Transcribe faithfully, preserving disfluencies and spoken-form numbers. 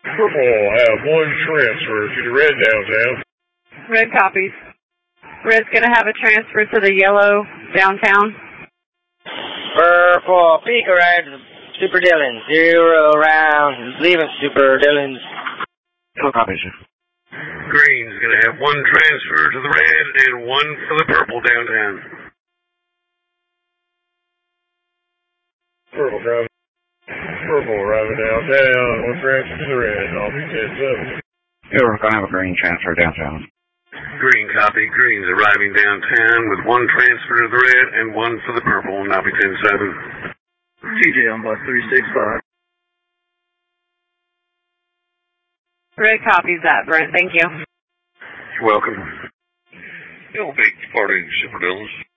Purple will have one transfer to the red downtown. Red copies. Red's going to have a transfer to the yellow downtown. Purple, peak arrives, Super Dylan, zero round, leaving Super Dylan's. Yellow copies. Green's going to have one transfer to the red and one for the purple downtown. Purple driving. Purple arriving downtown, one transfer to the red, I'll be ten seven. You're going to have a green transfer downtown. Green copy, Green's arriving downtown with one transfer to the red and one for the purple, and I'll be ten seven. T J on bus three six five. Red copies that, Brent. Thank you. You're welcome. You'll be departing Super Dylan's.